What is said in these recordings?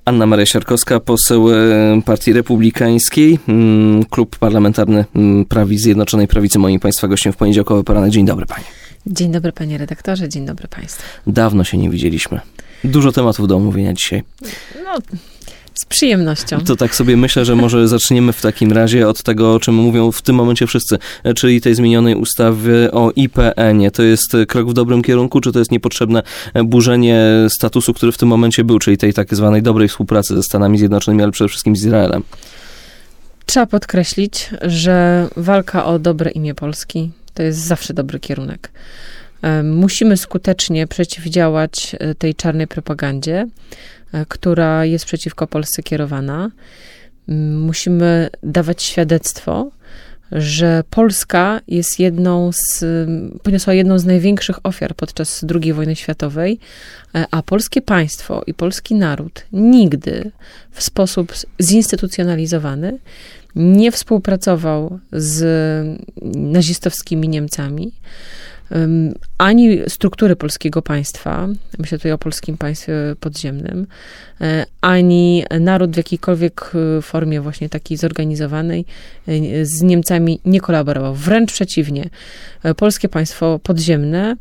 Anna Maria Siarkowska, poseł Partii Republikańskiej, Klub Parlamentarny Prawi Zjednoczonej Prawicy, moim Państwa gościem w poniedziałkowy poranek. Dzień dobry Pani. Dzień dobry Panie redaktorze, dzień dobry Państwu. Dawno się nie widzieliśmy. Dużo tematów do omówienia dzisiaj. No, z przyjemnością. To tak sobie myślę, że może zaczniemy w takim razie od tego, o czym mówią w tym momencie wszyscy, czyli tej zmienionej ustawy o IPN-ie. To jest krok w dobrym kierunku, czy to jest niepotrzebne burzenie statusu, który w tym momencie był, czyli tej tak zwanej dobrej współpracy ze Stanami Zjednoczonymi, ale przede wszystkim z Izraelem? Trzeba podkreślić, że walka o dobre imię Polski to jest zawsze dobry kierunek. Musimy skutecznie przeciwdziałać tej czarnej propagandzie, która jest przeciwko Polsce kierowana. Musimy dawać świadectwo, że Polska jest poniosła jedną z największych ofiar podczas II wojny światowej, a polskie państwo i polski naród nigdy w sposób zinstytucjonalizowany nie współpracował z nazistowskimi Niemcami, ani struktury polskiego państwa, myślę tutaj o polskim państwie podziemnym, ani naród w jakiejkolwiek formie właśnie takiej zorganizowanej z Niemcami nie kolaborował. Wręcz przeciwnie, polskie państwo podziemne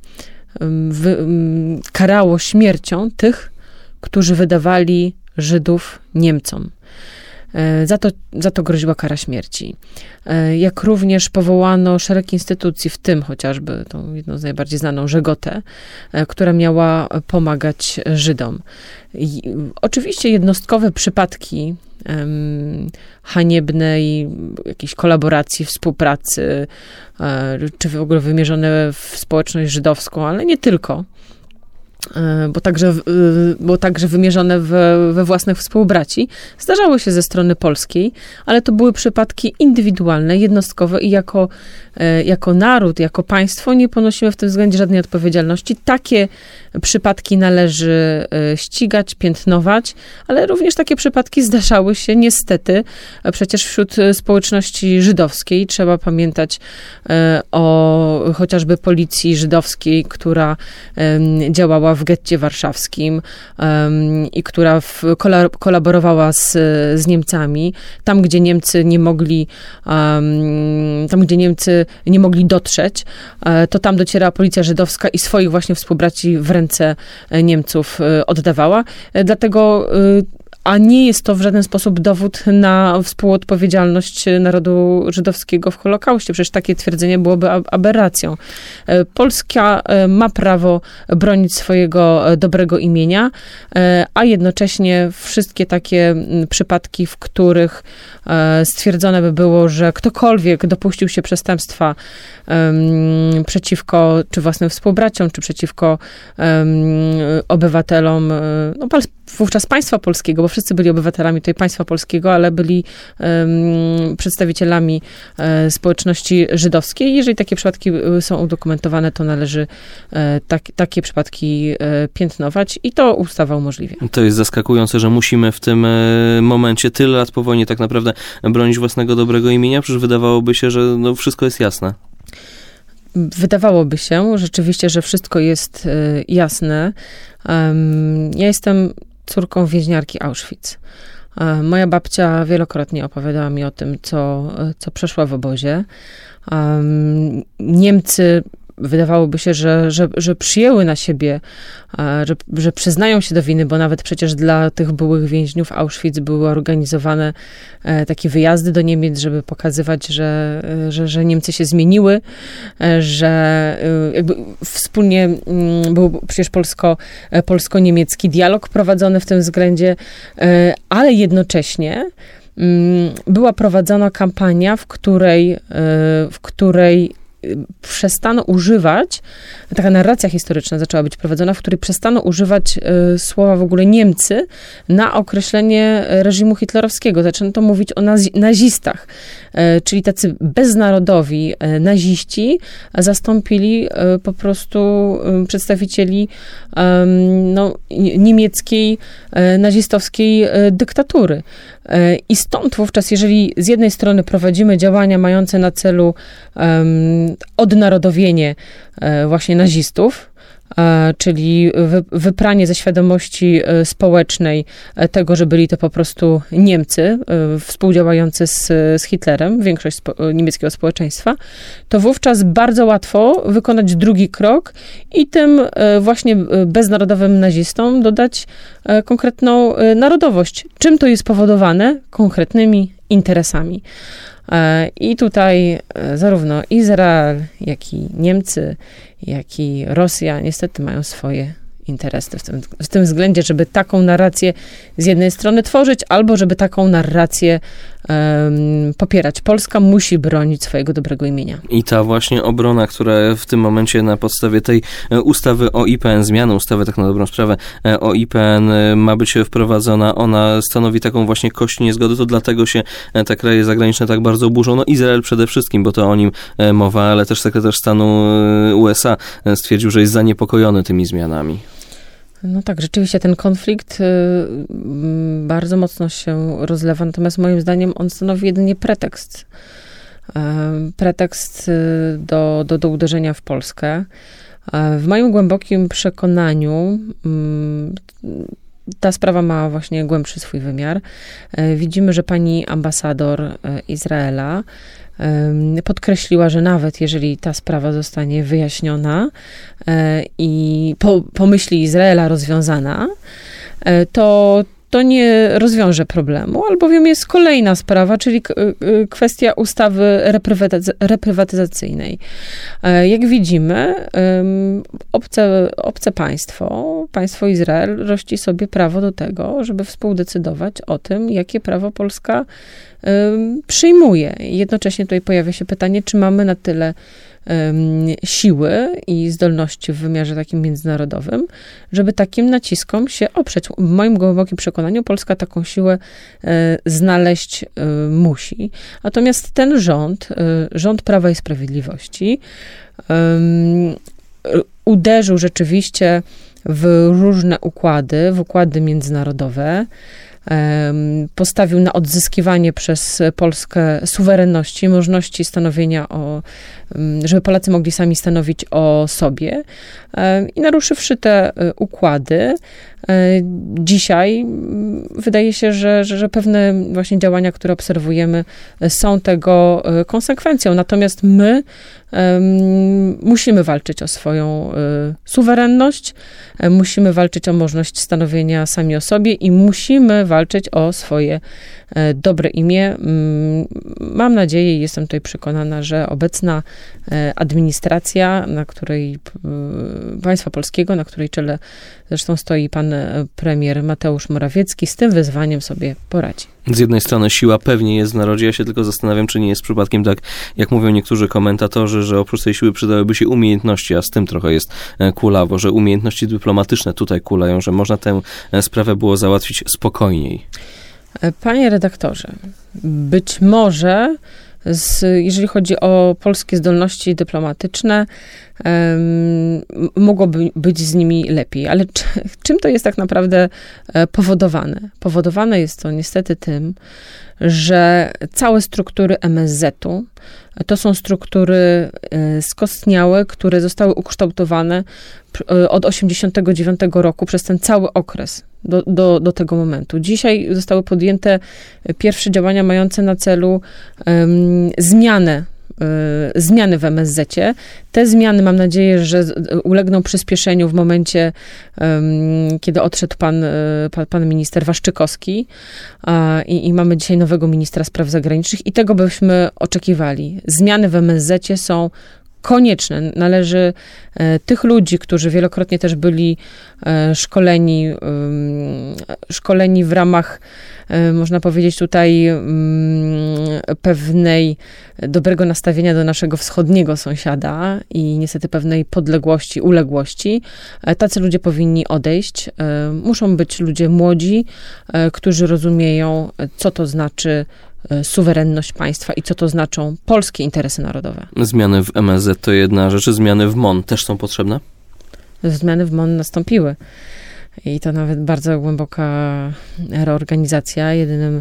karało śmiercią tych, którzy wydawali Żydów Niemcom. Za to groziła kara śmierci. Jak również powołano szereg instytucji, w tym chociażby tą jedną z najbardziej znaną, Żegotę, która miała pomagać Żydom. Oczywiście jednostkowe przypadki haniebnej jakiejś kolaboracji, współpracy, czy w ogóle wymierzone w społeczność żydowską, ale nie tylko. Bo także wymierzone we własnych współbraci, zdarzały się ze strony polskiej, ale to były przypadki indywidualne, jednostkowe i jako naród, jako państwo nie ponosimy w tym względzie żadnej odpowiedzialności. Takie przypadki należy ścigać, piętnować, ale również takie przypadki zdarzały się niestety przecież wśród społeczności żydowskiej. Trzeba pamiętać o chociażby policji żydowskiej, która działała w getcie warszawskim i która kolaborowała z Niemcami. Tam, gdzie Niemcy nie mogli dotrzeć, to tam dociera policja żydowska i swoich właśnie współbraci w ręce Niemców oddawała. Dlatego a nie jest to w żaden sposób dowód na współodpowiedzialność narodu żydowskiego w Holokauście. Przecież takie twierdzenie byłoby aberracją. Polska ma prawo bronić swojego dobrego imienia, a jednocześnie wszystkie takie przypadki, w których stwierdzone by było, że ktokolwiek dopuścił się przestępstwa przeciwko czy własnym współbraciom, czy przeciwko obywatelom, wówczas państwa polskiego, bo wszyscy byli obywatelami tutaj państwa polskiego, ale byli przedstawicielami społeczności żydowskiej. Jeżeli takie przypadki są udokumentowane, to należy takie przypadki piętnować i to ustawa umożliwia. To jest zaskakujące, że musimy w tym momencie, tyle lat po wojnie, tak naprawdę bronić własnego dobrego imienia. Przecież wydawałoby się, że wszystko jest jasne. Wydawałoby się rzeczywiście, że wszystko jest jasne. Ja jestem córką więźniarki Auschwitz. Moja babcia wielokrotnie opowiadała mi o tym, co przeszła w obozie. Niemcy wydawałoby się, że przyjęły na siebie, że przyznają się do winy, bo nawet przecież dla tych byłych więźniów Auschwitz były organizowane takie wyjazdy do Niemiec, żeby pokazywać, że Niemcy się zmieniły, że jakby wspólnie był przecież polsko-niemiecki dialog prowadzony w tym względzie, ale jednocześnie była prowadzona kampania, w której przestano używać, taka narracja historyczna zaczęła być prowadzona, w której przestano używać słowa w ogóle Niemcy na określenie reżimu hitlerowskiego. Zaczęto mówić o nazistach, czyli tacy beznarodowi naziści zastąpili po prostu przedstawicieli niemieckiej nazistowskiej dyktatury. I stąd wówczas, jeżeli z jednej strony prowadzimy działania mające na celu odnarodowienie właśnie nazistów, czyli wypranie ze świadomości społecznej tego, że byli to po prostu Niemcy współdziałający z Hitlerem, większość niemieckiego społeczeństwa, to wówczas bardzo łatwo wykonać drugi krok i tym właśnie beznarodowym nazistom dodać konkretną narodowość. Czym to jest powodowane? Konkretnymi interesami. I tutaj zarówno Izrael, jak i Niemcy, jak i Rosja niestety mają swoje interesy w tym względzie, żeby taką narrację z jednej strony tworzyć, albo żeby taką narrację popierać. Polska musi bronić swojego dobrego imienia. I ta właśnie obrona, która w tym momencie na podstawie tej ustawy o IPN, zmiany ustawy, tak na dobrą sprawę, o IPN ma być wprowadzona, ona stanowi taką właśnie kość niezgody, to dlatego się te kraje zagraniczne tak bardzo burzą. No Izrael przede wszystkim, bo to o nim mowa, ale też sekretarz stanu USA stwierdził, że jest zaniepokojony tymi zmianami. No tak, rzeczywiście ten konflikt bardzo mocno się rozlewa, natomiast moim zdaniem on stanowi jedynie pretekst. Pretekst do uderzenia w Polskę. W moim głębokim przekonaniu ta sprawa ma właśnie głębszy swój wymiar. Widzimy, że pani ambasador Izraela podkreśliła, że nawet jeżeli ta sprawa zostanie wyjaśniona i po myśli Izraela rozwiązana, to nie rozwiąże problemu, albowiem jest kolejna sprawa, czyli kwestia ustawy reprywatyzacyjnej. Jak widzimy, obce państwo Izrael rości sobie prawo do tego, żeby współdecydować o tym, jakie prawo Polska przyjmuje. Jednocześnie tutaj pojawia się pytanie, czy mamy na tyle siły i zdolności w wymiarze takim międzynarodowym, żeby takim naciskom się oprzeć. W moim głębokim przekonaniu Polska taką siłę znaleźć musi. Natomiast ten rząd Prawa i Sprawiedliwości uderzył rzeczywiście w różne układy międzynarodowe, postawił na odzyskiwanie przez Polskę suwerenności, możliwości stanowienia żeby Polacy mogli sami stanowić o sobie. I naruszywszy te układy, dzisiaj wydaje się, że pewne właśnie działania, które obserwujemy, są tego konsekwencją. Natomiast my musimy walczyć o swoją suwerenność, musimy walczyć o możliwość stanowienia sami o sobie i musimy walczyć o swoje dobre imię. Mam nadzieję i jestem tutaj przekonana, że obecna administracja, państwa polskiego, na której czele zresztą stoi pan premier Mateusz Morawiecki, z tym wyzwaniem sobie poradzi. Z jednej strony siła pewnie jest w narodzie, ja się tylko zastanawiam, czy nie jest przypadkiem tak, jak mówią niektórzy komentatorzy, że oprócz tej siły przydałyby się umiejętności, a z tym trochę jest kulawo, że umiejętności dyplomatyczne tutaj kulają, że można tę sprawę było załatwić spokojniej. Panie redaktorze, być może jeżeli chodzi o polskie zdolności dyplomatyczne, mogłoby być z nimi lepiej. Ale czym to jest tak naprawdę powodowane? Powodowane jest to niestety tym, że całe struktury MSZ-u to są struktury skostniałe, które zostały ukształtowane od 1989 roku przez ten cały okres do tego momentu. Dzisiaj zostały podjęte pierwsze działania mające na celu zmiany w MSZ-cie. Te zmiany, mam nadzieję, że ulegną przyspieszeniu w momencie, kiedy odszedł pan minister Waszczykowski i mamy dzisiaj nowego ministra spraw zagranicznych i tego byśmy oczekiwali. Zmiany w MSZ-cie są konieczne. Należy tych ludzi, którzy wielokrotnie też byli szkoleni w ramach, można powiedzieć tutaj, pewnej dobrego nastawienia do naszego wschodniego sąsiada i niestety pewnej podległości, uległości. Tacy ludzie powinni odejść. Muszą być ludzie młodzi, którzy rozumieją, co to znaczy suwerenność państwa i co to znaczą polskie interesy narodowe. Zmiany w MSZ to jedna rzecz, zmiany w MON też są potrzebne? Zmiany w MON nastąpiły. I to nawet bardzo głęboka reorganizacja. Jedynym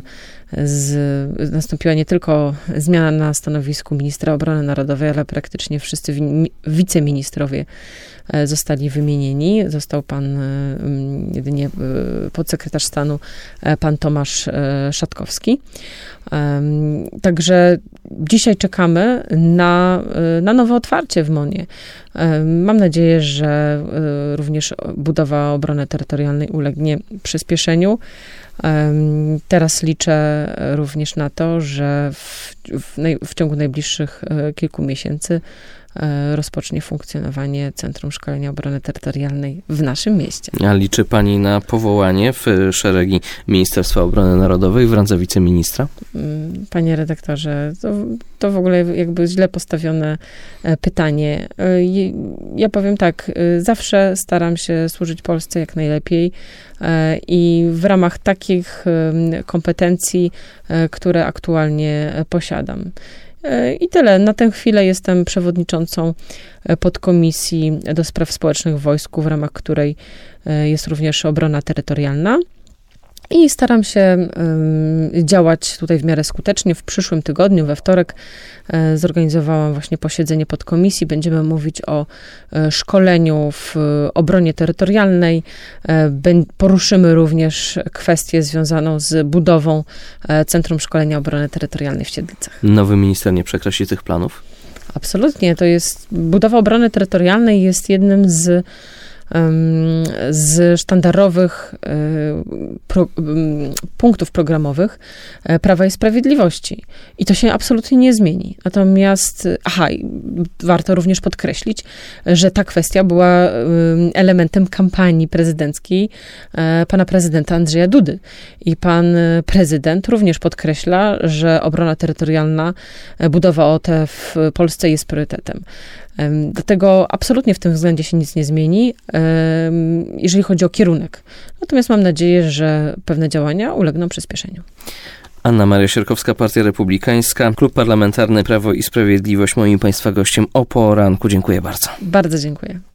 nastąpiła nie tylko zmiana na stanowisku ministra obrony narodowej, ale praktycznie wszyscy wiceministrowie zostali wymienieni. Został pan jedynie podsekretarz stanu, pan Tomasz Szatkowski. Także dzisiaj czekamy na nowe otwarcie w MON-ie. Mam nadzieję, że również budowa obrony terytorialnej ulegnie przyspieszeniu. Teraz liczę również na to, że w ciągu najbliższych kilku miesięcy rozpocznie funkcjonowanie Centrum Szkolenia Obrony Terytorialnej w naszym mieście. A liczy pani na powołanie w szeregi Ministerstwa Obrony Narodowej w randze wiceministra? Panie redaktorze, to w ogóle jakby źle postawione pytanie. Ja powiem tak, zawsze staram się służyć Polsce jak najlepiej i w ramach takich kompetencji, które aktualnie posiadam. I tyle. Na tę chwilę jestem przewodniczącą podkomisji do spraw społecznych w wojsku, w ramach której jest również obrona terytorialna. I staram się działać tutaj w miarę skutecznie. W przyszłym tygodniu, we wtorek, zorganizowałam właśnie posiedzenie podkomisji. Będziemy mówić o szkoleniu w obronie terytorialnej. Poruszymy również kwestię związaną z budową Centrum Szkolenia Obrony Terytorialnej w Siedlcach. Nowy minister nie przekreśli tych planów? Absolutnie. Budowa obrony terytorialnej jest jednym z sztandarowych punktów programowych Prawa i Sprawiedliwości. I to się absolutnie nie zmieni. Natomiast, warto również podkreślić, że ta kwestia była elementem kampanii prezydenckiej pana prezydenta Andrzeja Dudy. I pan prezydent również podkreśla, że obrona terytorialna, budowa OT w Polsce jest priorytetem. Dlatego absolutnie w tym względzie się nic nie zmieni, jeżeli chodzi o kierunek. Natomiast mam nadzieję, że pewne działania ulegną przyspieszeniu. Anna Maria Sierkowska, Partia Republikańska, Klub Parlamentarny Prawo i Sprawiedliwość, moim Państwa gościem o poranku. Dziękuję bardzo. Bardzo dziękuję.